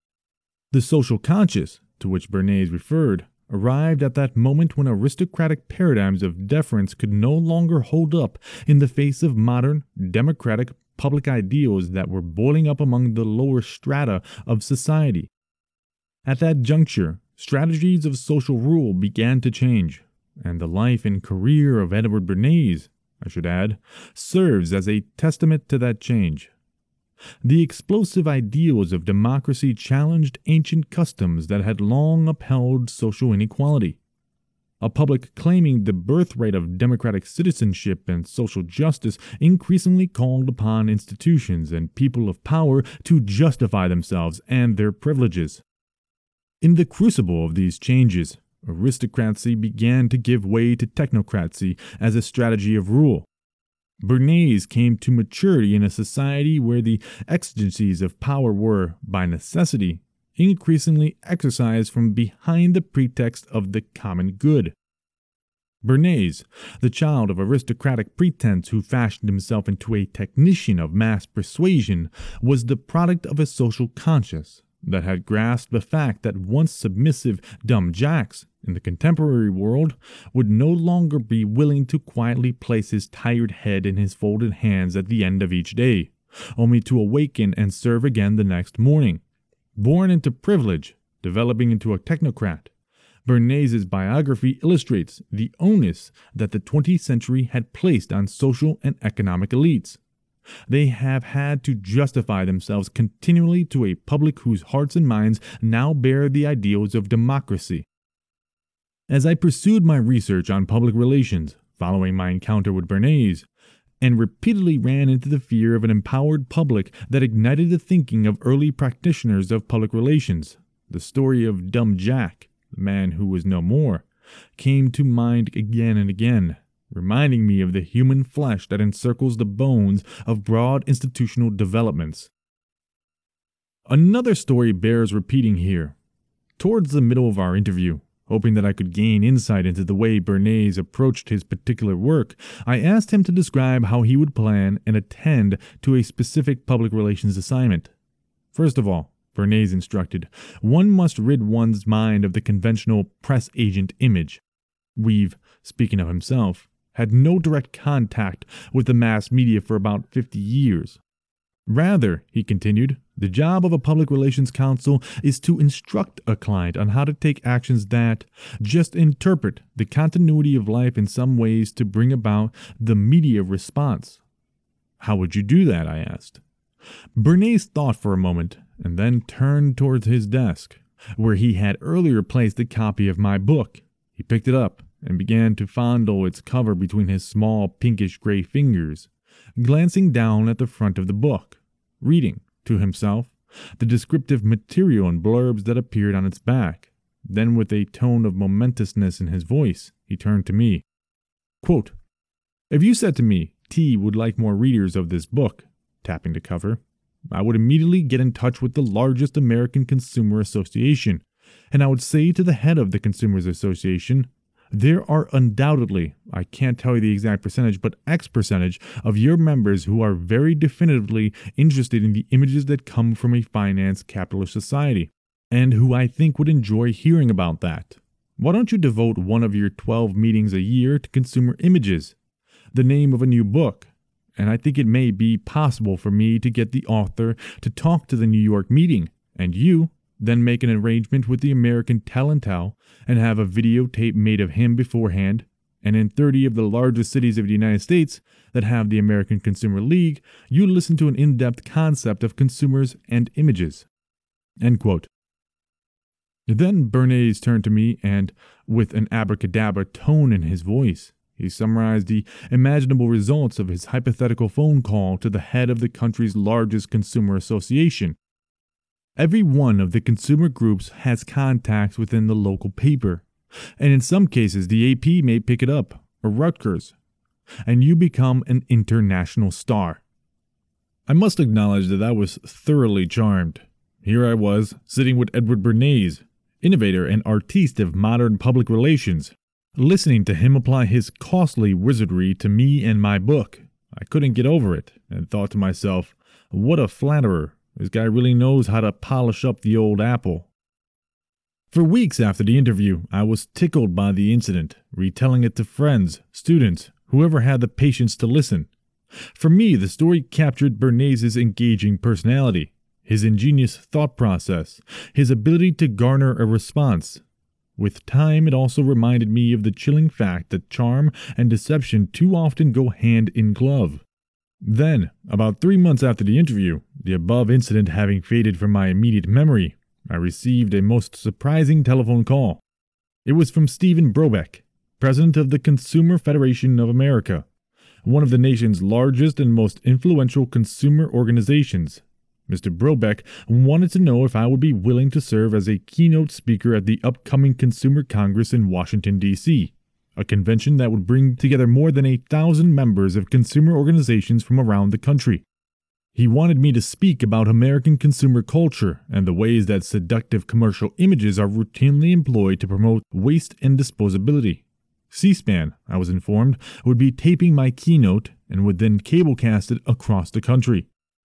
The social conscience, to which Bernays referred, arrived at that moment when aristocratic paradigms of deference could no longer hold up in the face of modern, democratic public ideals that were boiling up among the lower strata of society. At that juncture, strategies of social rule began to change, and the life and career of Edward Bernays, I should add, serves as a testament to that change. The explosive ideals of democracy challenged ancient customs that had long upheld social inequality. A public claiming the birthright of democratic citizenship and social justice increasingly called upon institutions and people of power to justify themselves and their privileges. In the crucible of these changes, aristocracy began to give way to technocracy as a strategy of rule. Bernays came to maturity in a society where the exigencies of power were, by necessity, increasingly exercised from behind the pretext of the common good. Bernays, the child of aristocratic pretense who fashioned himself into a technician of mass persuasion, was the product of a social conscience that had grasped the fact that once submissive Dumb Jacks in the contemporary world would no longer be willing to quietly place his tired head in his folded hands at the end of each day, only to awaken and serve again the next morning. Born into privilege, developing into a technocrat, Bernays' biography illustrates the onus that the twentieth century had placed on social and economic elites. They have had to justify themselves continually to a public whose hearts and minds now bear the ideals of democracy. As I pursued my research on public relations, following my encounter with Bernays, and repeatedly ran into the fear of an empowered public that ignited the thinking of early practitioners of public relations, the story of Dumb Jack, the man who was no more, came to mind again and again. reminding me of the human flesh that encircles the bones of broad institutional developments. Another story bears repeating here. Towards the middle of our interview, hoping that I could gain insight into the way Bernays approached his particular work, I asked him to describe how he would plan and attend to a specific public relations assignment. First of all, Bernays instructed, one must rid one's mind of the conventional press agent image. We've, speaking of himself, had no direct contact with the mass media for about fifty years. Rather, he continued, the job of a public relations counsel is to instruct a client on how to take actions that just interpret the continuity of life in some ways to bring about the media response. How would you do that? I asked. Bernays thought for a moment and then turned towards his desk, where he had earlier placed a copy of my book. He picked it up and began to fondle its cover between his small pinkish-gray fingers, glancing down at the front of the book, reading, to himself, the descriptive material and blurbs that appeared on its back. Then, with a tone of momentousness in his voice, he turned to me. Quote, if you said to me, T would like more readers of this book, tapping the cover, I would immediately get in touch with the largest American Consumer Association, and I would say to the head of the Consumers Association, there are undoubtedly, I can't tell you the exact percentage, but X percentage of your members who are very definitively interested in the images that come from a finance capitalist society, and who I think would enjoy hearing about that. Why don't you devote one of your twelve meetings a year to consumer images? The name of a new book. And I think it may be possible for me to get the author to talk to the New York meeting, and you then make an arrangement with the American Tell-and-Tell and have a videotape made of him beforehand, and in thirty of the largest cities of the United States that have the American Consumer League, you listen to an in-depth concept of consumers and images. End quote. Then Bernays turned to me and, with an abracadabra tone in his voice, he summarized the imaginable results of his hypothetical phone call to the head of the country's largest consumer association. Every one of the consumer groups has contacts within the local paper, and in some cases the A P may pick it up, or Rutgers, and you become an international star. I must acknowledge that I was thoroughly charmed. Here I was, sitting with Edward Bernays, innovator and artiste of modern public relations, listening to him apply his costly wizardry to me and my book. I couldn't get over it, and thought to myself, what a flatterer. This guy really knows how to polish up the old apple. For weeks after the interview, I was tickled by the incident, retelling it to friends, students, whoever had the patience to listen. For me, the story captured Bernays' engaging personality, his ingenious thought process, his ability to garner a response. With time, it also reminded me of the chilling fact that charm and deception too often go hand in glove. Then, about three months after the interview, the above incident having faded from my immediate memory, I received a most surprising telephone call. It was from Stephen Brobeck, president of the Consumer Federation of America, one of the nation's largest and most influential consumer organizations. Mister Brobeck wanted to know if I would be willing to serve as a keynote speaker at the upcoming Consumer Congress in Washington, D C, a convention that would bring together more than a thousand members of consumer organizations from around the country. He wanted me to speak about American consumer culture and the ways that seductive commercial images are routinely employed to promote waste and disposability. C-SPAN, I was informed, would be taping my keynote and would then cablecast it across the country.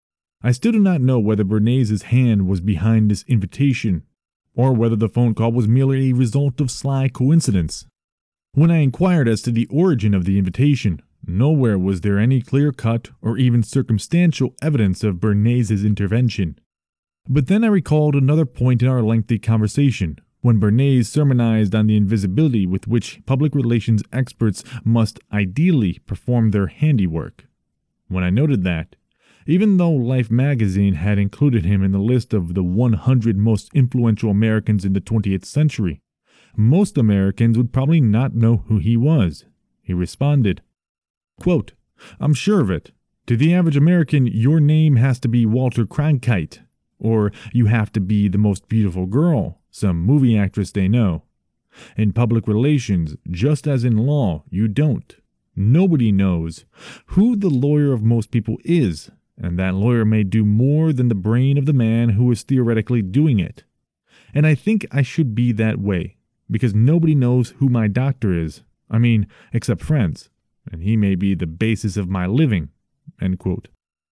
I still do not know whether Bernays' hand was behind this invitation, or whether the phone call was merely a result of sly coincidence. When I inquired as to the origin of the invitation, nowhere was there any clear-cut or even circumstantial evidence of Bernays' intervention. But then I recalled another point in our lengthy conversation, when Bernays sermonized on the invisibility with which public relations experts must ideally perform their handiwork. When I noted that, even though Life magazine had included him in the list of the one hundred most influential Americans in the twentieth century, most Americans would probably not know who he was. He responded, quote, I'm sure of it. To the average American, your name has to be Walter Cronkite, or you have to be the most beautiful girl, some movie actress they know. In public relations, just as in law, you don't. Nobody knows who the lawyer of most people is, and that lawyer may do more than the brain of the man who is theoretically doing it. And I think I should be that way, because nobody knows who my doctor is. I mean, except friends, and he may be the basis of my living." End quote.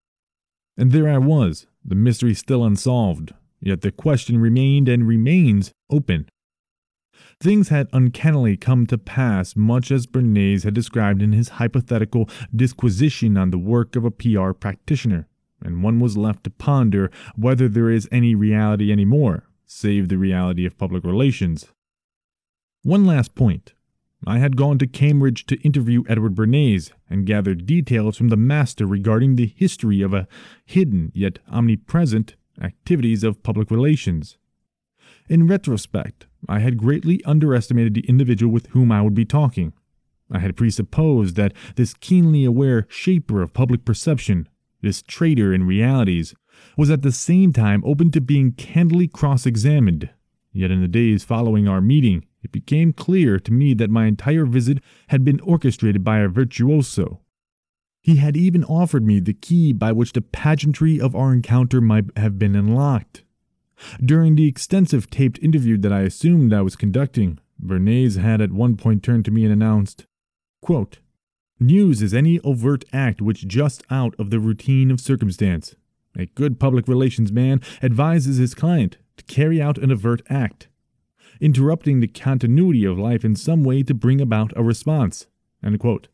And there I was, the mystery still unsolved, yet the question remained and remains open. Things had uncannily come to pass much as Bernays had described in his hypothetical disquisition on the work of a P R practitioner, and one was left to ponder whether there is any reality anymore, save the reality of public relations. One last point. I had gone to Cambridge to interview Edward Bernays and gather details from the master regarding the history of a hidden yet omnipresent activities of public relations. In retrospect, I had greatly underestimated the individual with whom I would be talking. I had presupposed that this keenly aware shaper of public perception, this trader in realities, was at the same time open to being candidly cross-examined. Yet in the days following our meeting, it became clear to me that my entire visit had been orchestrated by a virtuoso. He had even offered me the key by which the pageantry of our encounter might have been unlocked. During the extensive taped interview that I assumed I was conducting, Bernays had at one point turned to me and announced, quote, "News is any overt act which juts out of the routine of circumstance. A good public relations man advises his client to carry out an overt act, interrupting the continuity of life in some way to bring about a response." End quote.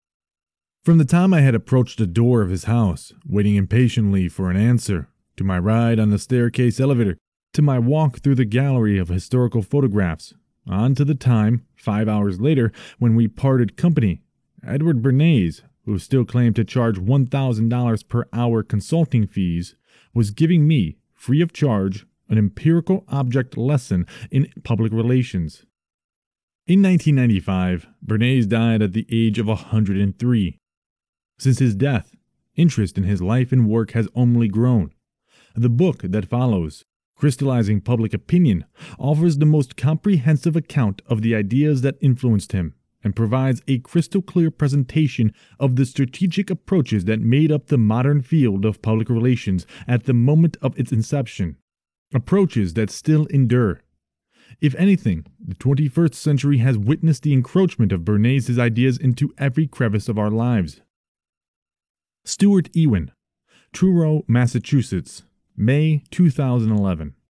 From the time I had approached the door of his house, waiting impatiently for an answer, to my ride on the staircase elevator, to my walk through the gallery of historical photographs, on to the time, five hours later, when we parted company, Edward Bernays, who still claimed to charge one thousand dollars per hour consulting fees, was giving me, free of charge, an empirical object lesson in public relations. In nineteen ninety-five, Bernays died at the age of one hundred three. Since his death, interest in his life and work has only grown. The book that follows, Crystallizing Public Opinion, offers the most comprehensive account of the ideas that influenced him, and provides a crystal-clear presentation of the strategic approaches that made up the modern field of public relations at the moment of its inception. Approaches that still endure. If anything, the twenty-first century has witnessed the encroachment of Bernays' ideas into every crevice of our lives. Stuart Ewen, Truro, Massachusetts, May two thousand eleven.